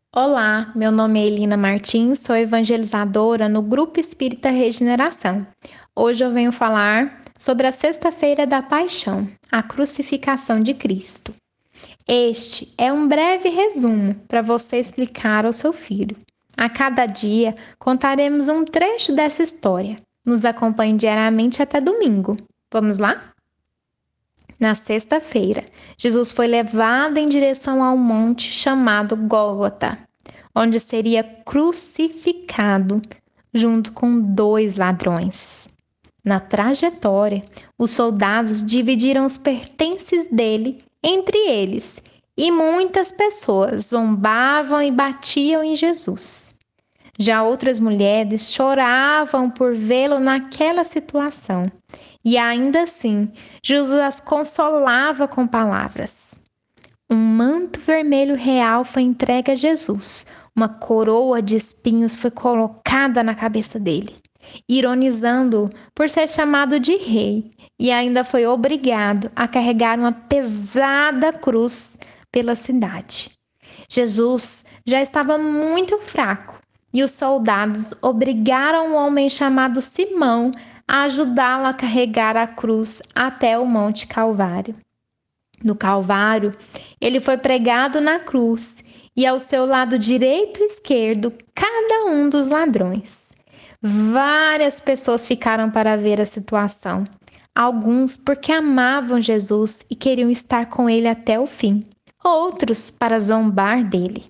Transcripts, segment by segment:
Olá, meu nome é Elina Martins, sou evangelizadora no Grupo Espírita Regeneração. Hoje eu venho falar sobre a Sexta-feira da Paixão, a crucificação de Cristo. Este é um breve resumo para você explicar ao seu filho. A cada dia contaremos um trecho dessa história. Nos acompanhe diariamente até domingo. Vamos lá? Na sexta-feira, Jesus foi levado em direção ao monte chamado Gólgota, onde seria crucificado junto com dois ladrões. Na trajetória, os soldados dividiram os pertences dele entre eles e muitas pessoas zombavam e batiam em Jesus. Já outras mulheres choravam por vê-lo naquela situação. E ainda assim, Jesus as consolava com palavras. Um manto vermelho real foi entregue a Jesus. Uma coroa de espinhos foi colocada na cabeça dele, ironizando-o por ser chamado de rei, e ainda foi obrigado a carregar uma pesada cruz pela cidade. Jesus já estava muito fraco e os soldados obrigaram um homem chamado Simão a ajudá-lo a carregar a cruz até o Monte Calvário. No Calvário, ele foi pregado na cruz e ao seu lado direito e esquerdo, cada um dos ladrões. Várias pessoas ficaram para ver a situação. Alguns porque amavam Jesus e queriam estar com ele até o fim. Outros para zombar dele.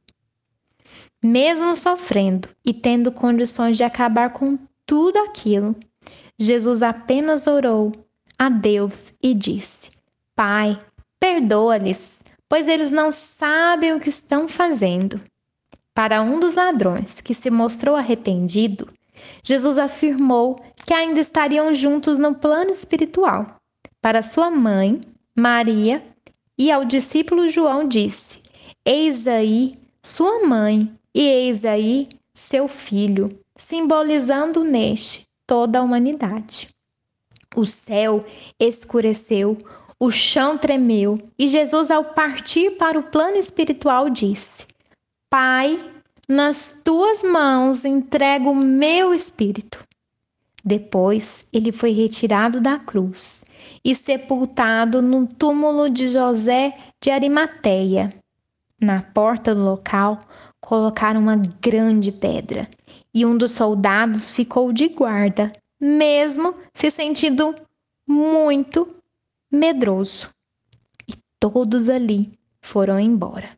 Mesmo sofrendo e tendo condições de acabar com tudo aquilo, Jesus apenas orou a Deus e disse: Pai, perdoa-lhes, pois eles não sabem o que estão fazendo. Para um dos ladrões que se mostrou arrependido, Jesus afirmou que ainda estariam juntos no plano espiritual. Para sua mãe, Maria, e ao discípulo João disse: Eis aí sua mãe, e eis aí seu filho, simbolizando neste toda a humanidade. O céu escureceu, o chão tremeu, e Jesus, ao partir para o plano espiritual, disse: Pai, nas tuas mãos entrego o meu espírito. Depois, ele foi retirado da cruz e sepultado no túmulo de José de Arimateia. Na porta do local, colocaram uma grande pedra e um dos soldados ficou de guarda, mesmo se sentindo muito medroso. E todos ali foram embora.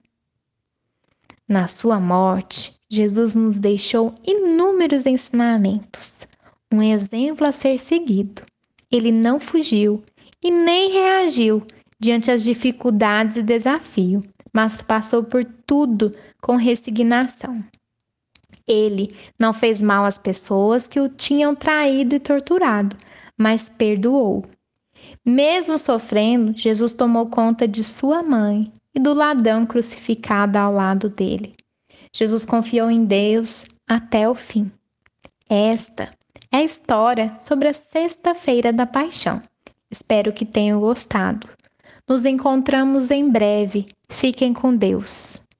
Na sua morte, Jesus nos deixou inúmeros ensinamentos, um exemplo a ser seguido. Ele não fugiu e nem reagiu diante as dificuldades e desafios, mas passou por tudo com resignação. Ele não fez mal às pessoas que o tinham traído e torturado, mas perdoou. Mesmo sofrendo, Jesus tomou conta de sua mãe e do ladrão crucificado ao lado dele. Jesus confiou em Deus até o fim. Esta é a história sobre a Sexta-feira da Paixão. Espero que tenham gostado. Nos encontramos em breve. Fiquem com Deus.